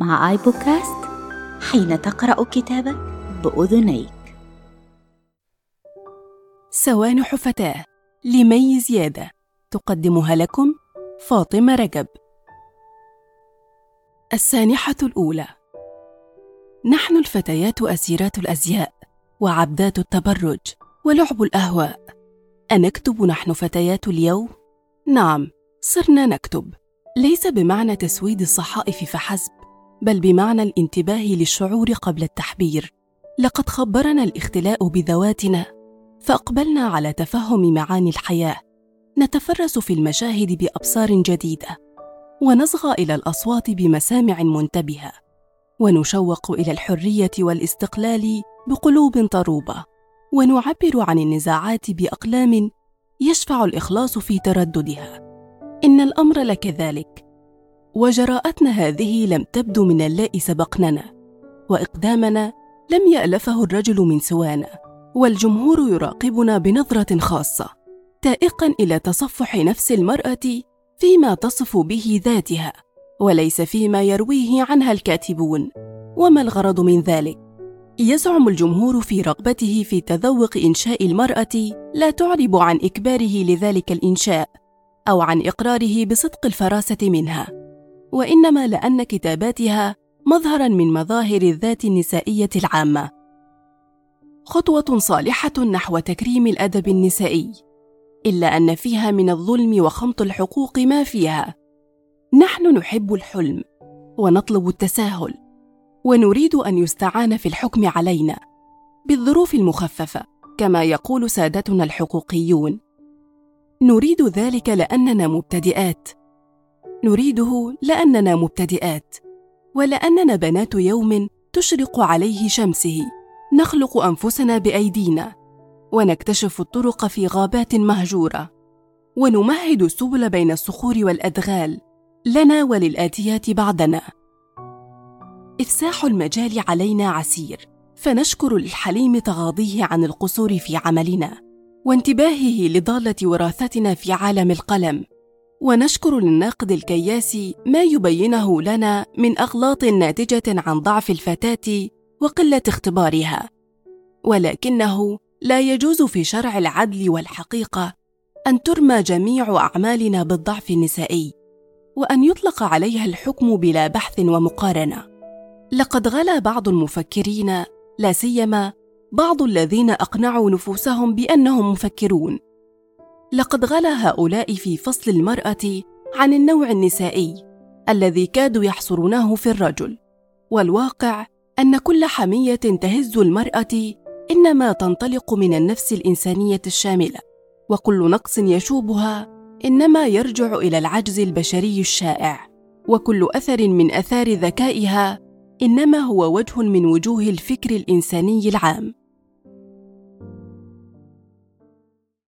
مع آي بودكاست، حين تقرأ كتابك بأذنيك. سوانح فتاة لمي زيادة، تقدمها لكم فاطمة رجب. السانحة الأولى. نحن الفتيات أسيرات الأزياء وعبدات التبرج ولعب الأهواء. أنكتب نحن فتيات اليوم؟ نعم، صرنا نكتب، ليس بمعنى تسويد الصحائف فحسب، بل بمعنى الانتباه للشعور قبل التحبير. لقد خبرنا الاختلاء بذواتنا، فأقبلنا على تفهم معاني الحياة. نتفرس في المشاهد بأبصار جديدة، ونصغى إلى الأصوات بمسامع منتبهة، ونشوق إلى الحرية والاستقلال بقلوب طروبة، ونعبر عن النزاعات بأقلام يشفع الإخلاص في ترددها. إن الأمر لكذلك، وجراءتنا هذه لم تبدو من اللائي سبقننا، وإقدامنا لم يألفه الرجل من سوانا، والجمهور يراقبنا بنظرة خاصة، تائقاً إلى تصفح نفس المرأة فيما تصف به ذاتها، وليس فيما يرويه عنها الكاتبون. وما الغرض من ذلك؟ يزعم الجمهور في رغبته في تذوق إنشاء المرأة لا تعرب عن إكباره لذلك الإنشاء، أو عن إقراره بصدق الفراسة منها، وإنما لأن كتاباتها مظهراً من مظاهر الذات النسائية العامة. خطوة صالحة نحو تكريم الأدب النسائي، إلا أن فيها من الظلم وخمط الحقوق ما فيها. نحن نحب الحلم ونطلب التساهل، ونريد أن يستعان في الحكم علينا بالظروف المخففة كما يقول سادتنا الحقوقيون. نريد ذلك لأننا مبتدئات، نريده لأننا مبتدئات، ولأننا بنات يوم تشرق عليه شمسه. نخلق أنفسنا بأيدينا، ونكتشف الطرق في غابات مهجورة، ونمهد السبل بين الصخور والأدغال لنا وللآتيات بعدنا. إفساح المجال علينا عسير، فنشكر للحليم تغاضيه عن القصور في عملنا، وانتباهه لضالة وراثتنا في عالم القلم، ونشكر للناقد الكياس ما يبينه لنا من أغلاط ناتجة عن ضعف الفتاة وقلة اختبارها. ولكنه لا يجوز في شرع العدل والحقيقة أن ترمى جميع أعمالنا بالضعف النسائي، وأن يطلق عليها الحكم بلا بحث ومقارنة. لقد غلا بعض المفكرين، لا سيما بعض الذين أقنعوا نفوسهم بأنهم مفكرون، لقد غلا هؤلاء في فصل المرأة عن النوع النسائي الذي كادوا يحصرونه في الرجل. والواقع أن كل حمية تهز المرأة إنما تنطلق من النفس الإنسانية الشاملة، وكل نقص يشوبها إنما يرجع إلى العجز البشري الشائع، وكل أثر من آثار ذكائها إنما هو وجه من وجوه الفكر الإنساني العام.